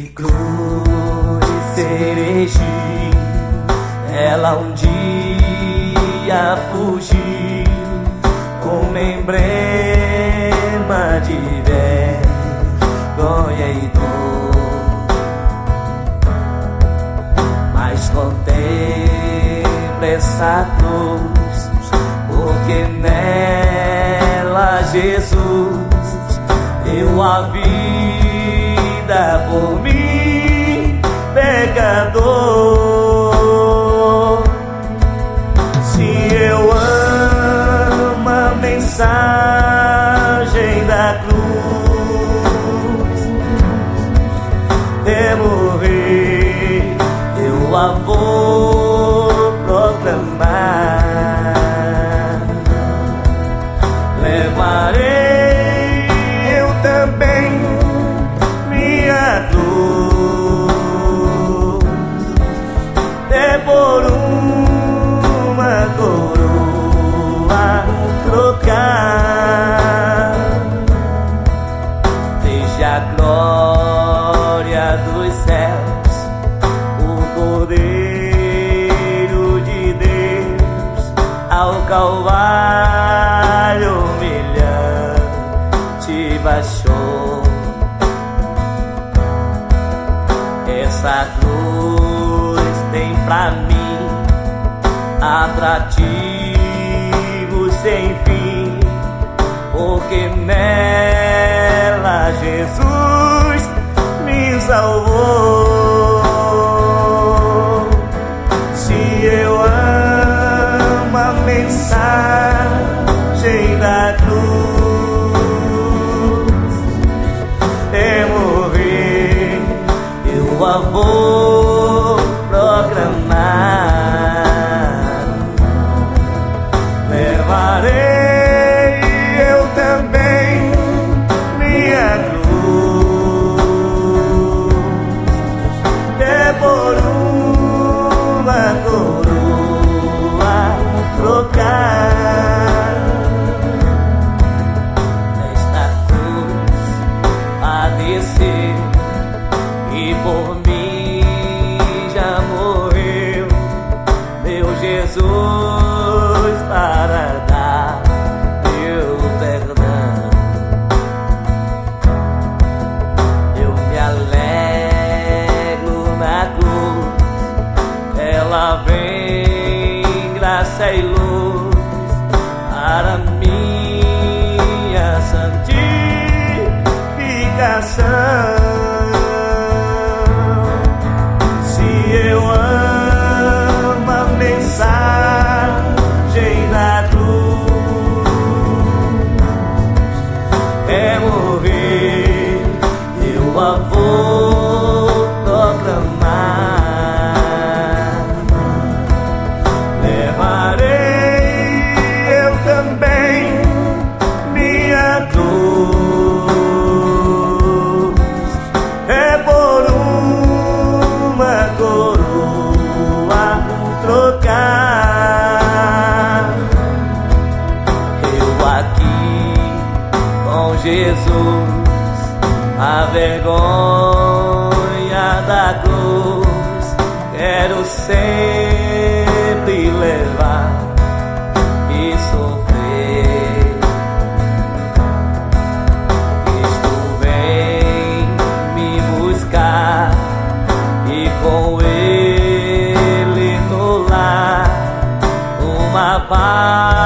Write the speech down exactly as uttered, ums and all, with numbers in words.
cruz cereja, ela um dia fugiu como emblema de vergonha e dor. Mas contempla essa cruz, porque nela Jesus deu a vida por mim, pecador. Se eu amo a mensagem da cruz, de morrer, eu a vou proclamar. Levarei eu também minha cruz, é por uma coroa trocar. Desde a glória dos céus, o Cordeiro de Deus ao Calvário humilhante baixou. Essa cruz tem pra mim atrativo sem fim, porque nela Jesus me salvou. Se eu amo a mensagem da cruz, é morrer, eu a vou proclamar. Levarei eu também minha cruz, é por uma coroa trocar. Nesta cruz padeceu e por mim já morreu meu Jesus para dar meu perdão. Eu me alegro na cruz, ela vem graça e luz para minha santificação. Eu amo a mensagem da cruz, é morrer, eu a vou proclamar. Levarei eu também minha cruz, é por uma coroa trocar. Eu aqui com Jesus, a vergonha da cruz quero sempre levar e sofrer. Cristo vem me buscar e com ele no lar uma paz